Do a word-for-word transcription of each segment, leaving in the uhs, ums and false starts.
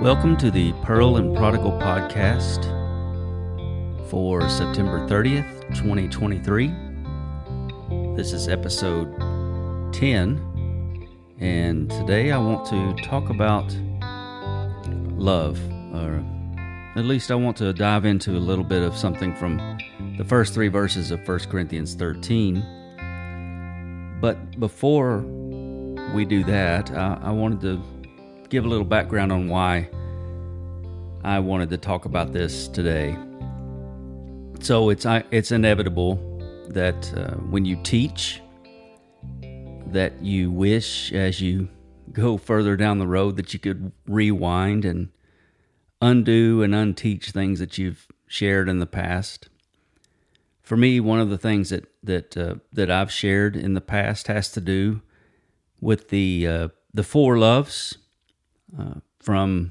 Welcome to the Pearl and Prodigal podcast for September thirtieth, twenty twenty-three. This is episode ten, and today I want to talk about love, or at least I want to dive into a little bit of something from the first three verses of First Corinthians thirteen. But before we do that, I, I wanted to give a little background on why I wanted to talk about this today. So it's it's inevitable that uh, when you teach, that you wish as you go further down the road that you could rewind and undo and unteach things that you've shared in the past. For me, one of the things that that uh, that I've shared in the past has to do with the uh, the four loves. Uh, from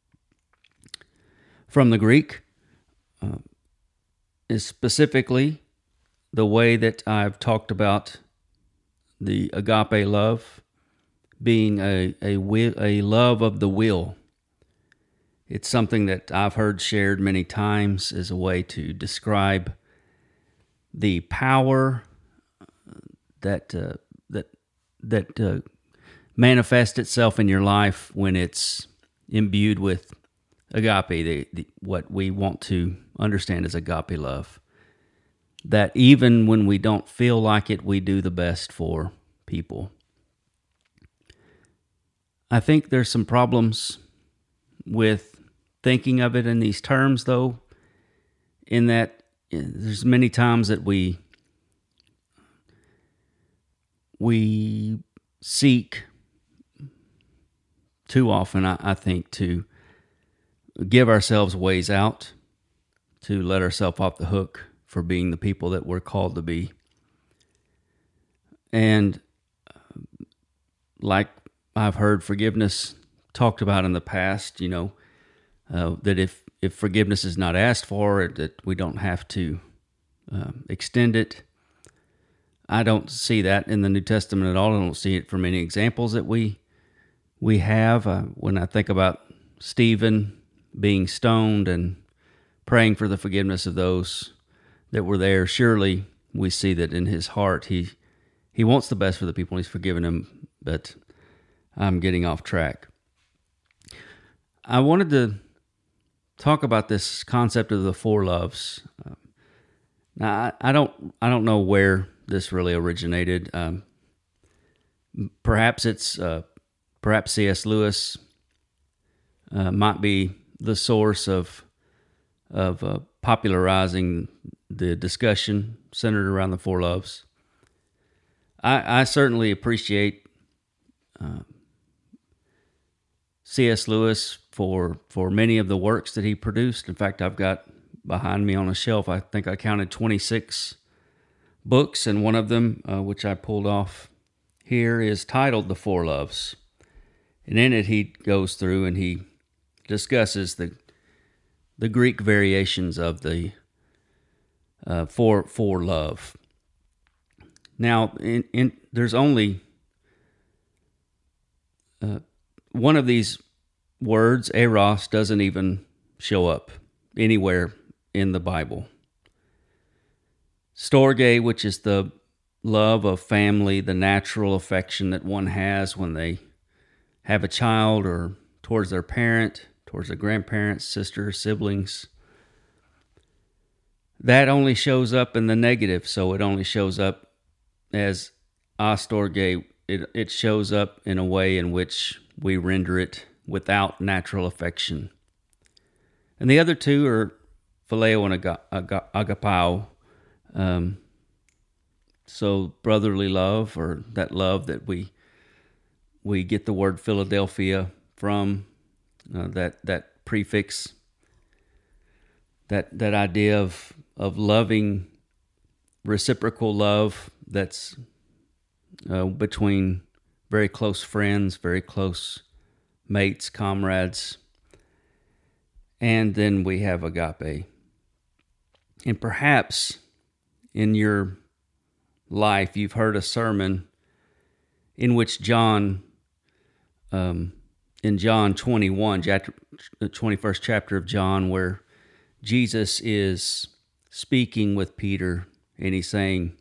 from the Greek, uh, is specifically the way that I've talked about the agape love being a a will, a love of the will. It's something that I've heard shared many times as a way to describe the power that uh, that that. Uh, manifest itself in your life when it's imbued with agape, the, the, what we want to understand as agape love. That even when we don't feel like it, we do the best for people. I think there's some problems with thinking of it in these terms, though, in that there's many times that we we seek too often, I, I think, to give ourselves ways out, to let ourselves off the hook for being the people that we're called to be. And uh, like I've heard forgiveness talked about in the past, you know, uh, that if, if forgiveness is not asked for, that we don't have to uh, extend it. I don't see that in the New Testament at all. I don't see it from any examples that we We have, uh, when I think about Stephen being stoned and praying for the forgiveness of those that were there, surely we see that in his heart he he wants the best for the people and he's forgiven them, but I'm getting off track. I wanted to talk about this concept of the four loves. Uh, now, I, I don't I don't know where this really originated. Um, perhaps it's... Uh, Perhaps C S. Lewis uh, might be the source of of uh, popularizing the discussion centered around the four loves. I, I certainly appreciate uh, C S. Lewis for for many of the works that he produced. In fact, I've got behind me on a shelf, I think I counted twenty-six books, and one of them, uh, which I pulled off here, is titled The Four Loves. And in it, he goes through and he discusses the the Greek variations of the uh, for for love. Now, in, in, there's only uh, one of these words, eros, doesn't even show up anywhere in the Bible. Storge, which is the love of family, the natural affection that one has when they have a child or towards their parent, towards their grandparents, sisters, siblings. That only shows up in the negative, so it only shows up as astorge. It, it shows up in a way in which we render it without natural affection. And the other two are phileo and aga, aga, agapao. Um, so brotherly love, or that love that we We get the word Philadelphia from, uh, that that prefix, that that idea of of loving, reciprocal love that's uh, between very close friends, very close mates, comrades, and then we have agape. And perhaps in your life you've heard a sermon in which John um, in John twenty-one, chapter, the twenty-first chapter of John, where Jesus is speaking with Peter, and he's saying,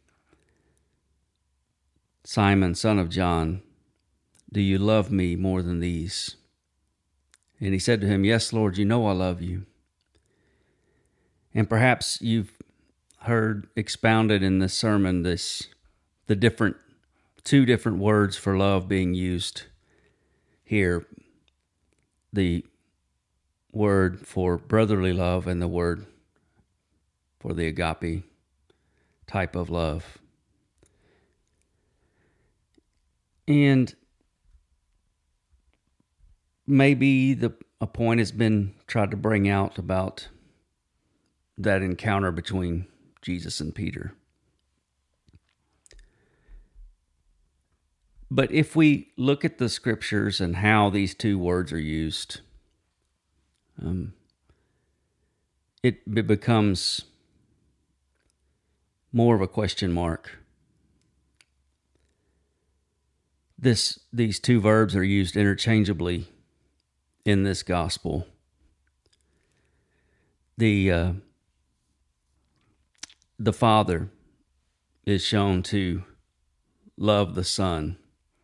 Simon, son of John, do you love me more than these? And he said to him, yes, Lord, you know I love you. And perhaps you've heard expounded in this sermon this the different two different words for love being used here. The word for brotherly love and the word for the agape type of love. And maybe the a point has been tried to bring out about that encounter between Jesus and Peter. But if we look at the scriptures and how these two words are used, um, it, it becomes more of a question mark. This these two verbs are used interchangeably in this gospel. The uh, the Father is shown to love the Son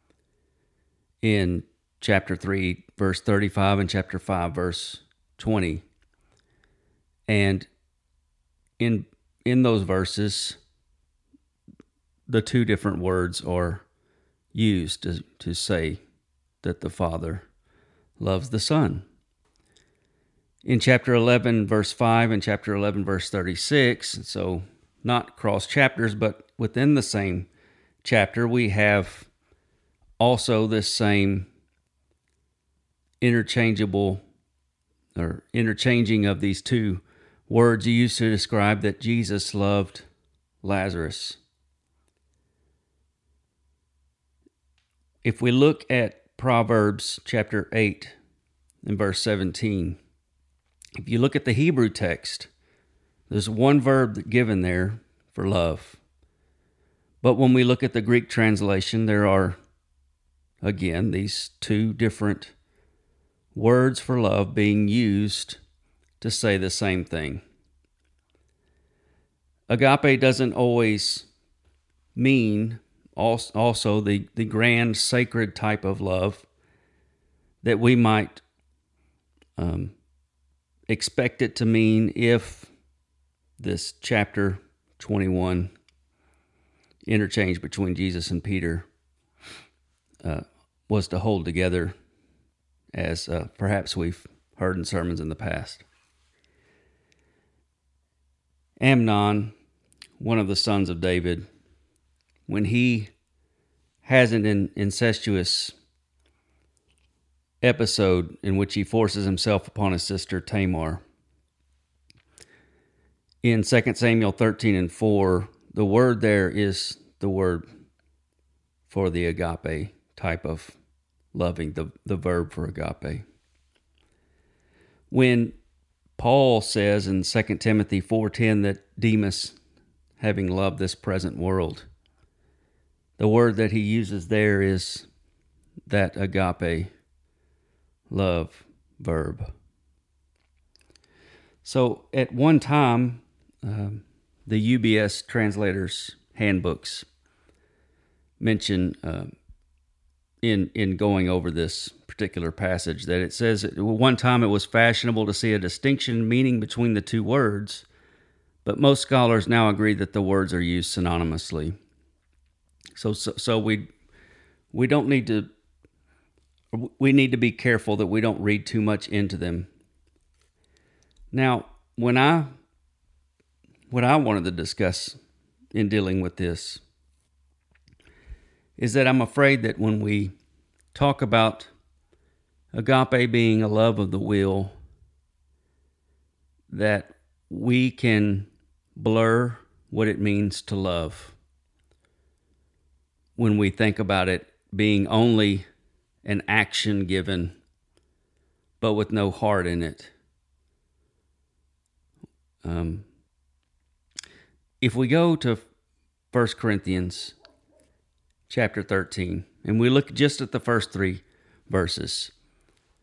in chapter three, verse thirty-five, and chapter five, verse twenty. And in in those verses, the two different words are used to, to say that the Father loves the Son. In chapter eleven, verse five, and chapter eleven, verse thirty-six, so not cross chapters, but within the same chapter, we have also this same interchangeable or interchanging of these two words used to describe that Jesus loved Lazarus. If we look at Proverbs chapter eight and verse seventeen, if you look at the Hebrew text, there's one verb given there for love. But when we look at the Greek translation, there are, again, these two different words for love being used to say the same thing. Agape doesn't always mean also the, the grand, sacred type of love that we might um, expect it to mean if this chapter twenty-one interchange between Jesus and Peter uh, was to hold together, as uh, perhaps we've heard in sermons in the past. Amnon, one of the sons of David, when he has an in- incestuous episode in which he forces himself upon his sister Tamar, in Second Samuel thirteen and four, the word there is the word for the agape type of loving, the, the verb for agape. When Paul says in Second Timothy four ten that Demas, having loved this present world, the word that he uses there is that agape love verb. So at one time, um, the U B S translators' handbooks mention uh, in in going over this particular passage that it says at one time it was fashionable to see a distinction meaning between the two words, but most scholars now agree that the words are used synonymously. So so, so we we don't need to we need to be careful that we don't read too much into them. Now, when I what I wanted to discuss in dealing with this is that I'm afraid that when we talk about agape being a love of the will, that we can blur what it means to love when we think about it being only an action given, but with no heart in it. Um, if we go to First Corinthians chapter thirteen, and we look just at the first three verses,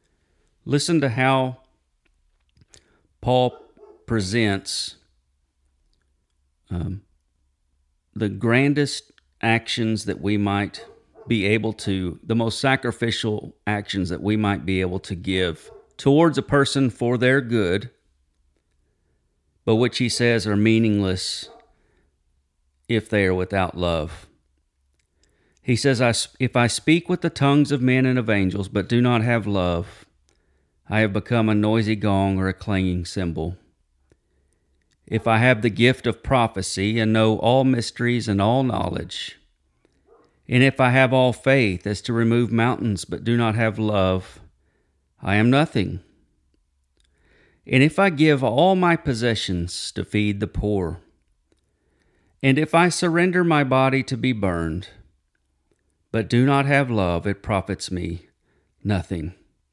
Listen to how Paul presents um, the grandest actions that we might be able to, the most sacrificial actions that we might be able to give towards a person for their good, but which he says are meaningless if they are without love. He says, I, if I speak with the tongues of men and of angels, but do not have love, I have become a noisy gong or a clanging cymbal. If I have the gift of prophecy and know all mysteries and all knowledge, and if I have all faith as to remove mountains, but do not have love, I am nothing. And if I give all my possessions to feed the poor, and if I surrender my body to be burned, but do not have love, it profits me nothing.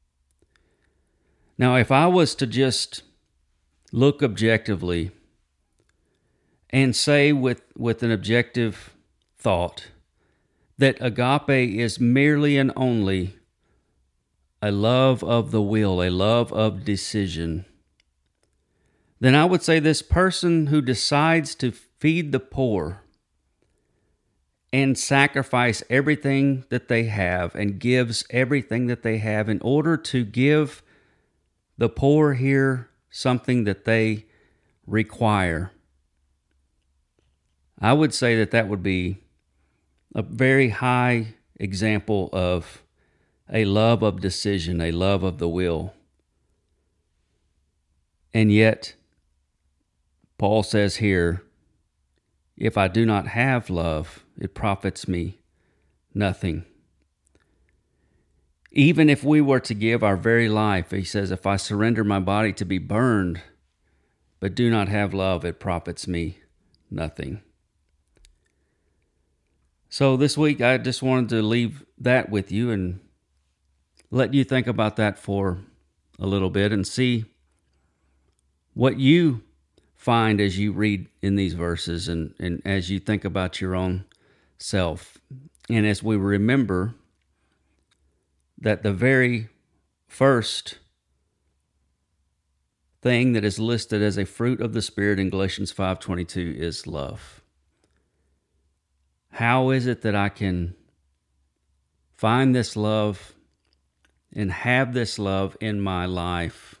Now, if I was to just look objectively and say with, with an objective thought that agape is merely and only a love of the will, a love of decision, then I would say this person who decides to feed the poor and sacrifice everything that they have and gives everything that they have in order to give the poor here something that they require, I would say that that would be a very high example of a love of decision, a love of the will. And yet, Paul says here, if I do not have love, it profits me nothing. Even if we were to give our very life, he says, if I surrender my body to be burned, but do not have love, it profits me nothing. So this week, I just wanted to leave that with you and let you think about that for a little bit and see what you find as you read in these verses and, and as you think about your own self. And as we remember that the very first thing that is listed as a fruit of the Spirit in Galatians five twenty-two is love. How is it that I can find this love and have this love in my life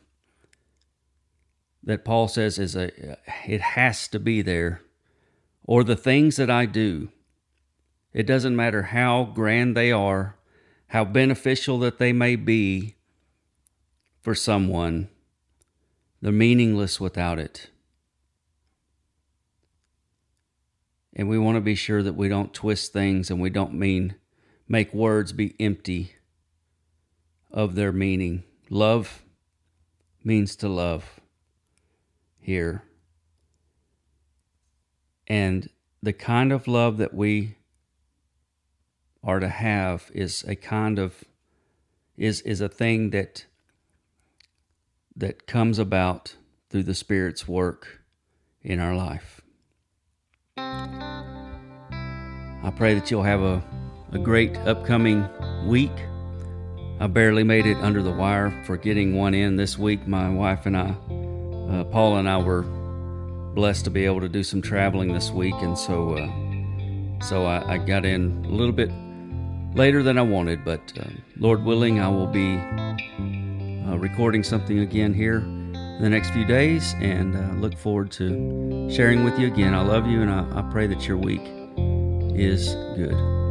that Paul says is a, it has to be there? Or the things that I do, it doesn't matter how grand they are, how beneficial that they may be for someone, they're meaningless without it. And we want to be sure that we don't twist things and we don't mean make words be empty of their meaning. Love means to love here. And the kind of love that we are to have is a kind of is is a thing that that comes about through the Spirit's work in our life. I pray that you'll have a, a great upcoming week. I barely made it under the wire for getting one in this week. My wife and I, uh, Paula and I were blessed to be able to do some traveling this week, and so uh, so I, I got in a little bit later than I wanted, but uh, Lord willing, I will be uh, recording something again here in the next few days, and uh, look forward to sharing with you again. I love you, and I, I pray that your week is good.